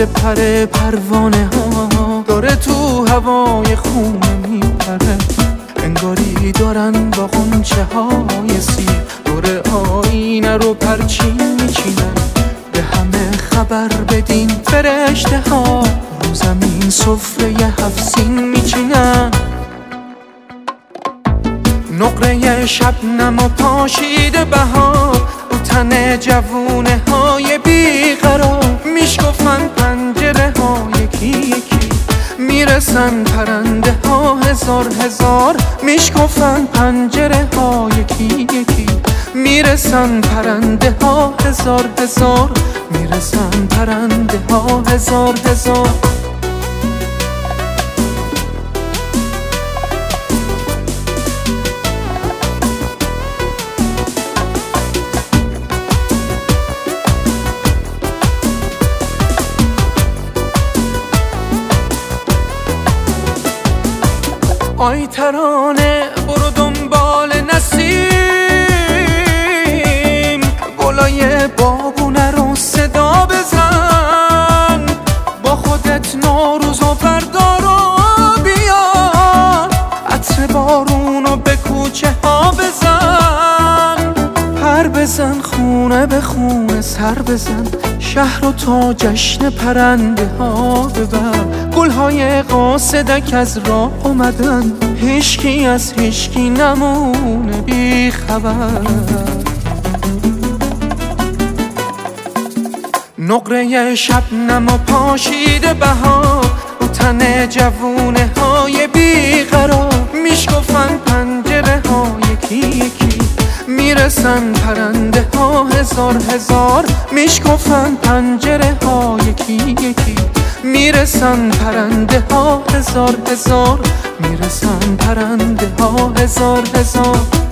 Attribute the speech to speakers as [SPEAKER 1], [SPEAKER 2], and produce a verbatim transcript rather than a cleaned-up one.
[SPEAKER 1] مثل پر پروانه ها داره تو هوای خونه میپره، انگاری دارن با غنچه های سیر دور آینه رو پرچین میچینن. به همه خبر بدین فرشته ها رو زمین سفره هفت سین میچینن. نقره شبنم و پاشیده بهار رو تن جوونه های بیقرار، میشکفن پنجره ها یکی یکی، میرسن پرنده ها هزار هزار. میشکفن پنجره ها یکی یکی، میرسن پرنده ها هزار هزار، میرسن پرنده ها هزار هزار. آی ترانه برو دنبال نسیم، گلای بابونه رو صدا بزن، با خودت نوروز و بردار و بیار، عطر بارونو به کوچه ها بزن، پر بزن خونه به خونه سر بزن، شهر رو تا جشن پرنده ها ببر. گلهای قاصدک از راه اومدن، هیچکی از هیچکی نمونه بی خبر. نقره شبنم و پاشیده بهار رو تن جوونه های بیقرار، میشکفن پنجره ها یکی یکی، میرسن پرنده ها هزار هزار. میشکفن پنجره ها یکی یکی، میرسن پرنده ها هزار هزار، میرسن پرنده ها هزار هزار.